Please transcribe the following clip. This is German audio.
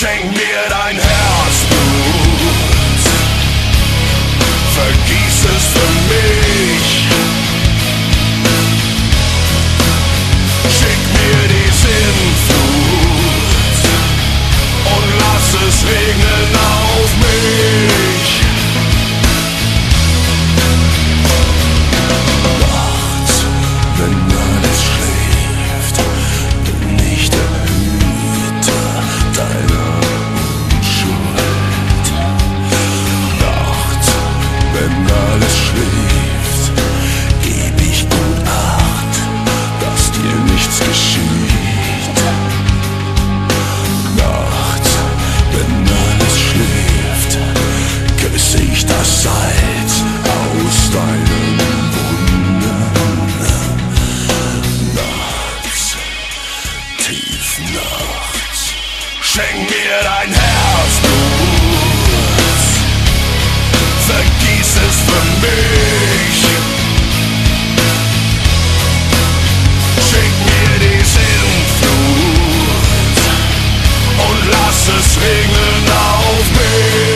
Schenk mir dein Herzblut, vergieß es für mich. Schick mir die Sinnflut und lass es regnen auf mich. Nachts, wenn alles schläft, bin ich der Hüter deiner Unschuld. Nachts, wenn alles schläft, geb ich gut Acht, dass dir nichts geschieht. Nachts, wenn alles schläft, küsse ich das Salz aus deinen Wunden. Nachts, tief nachts, schenk mir dein Herzblut, vergieß es für mich. Schick mir die Sinnflut und lass es regnen auf mich.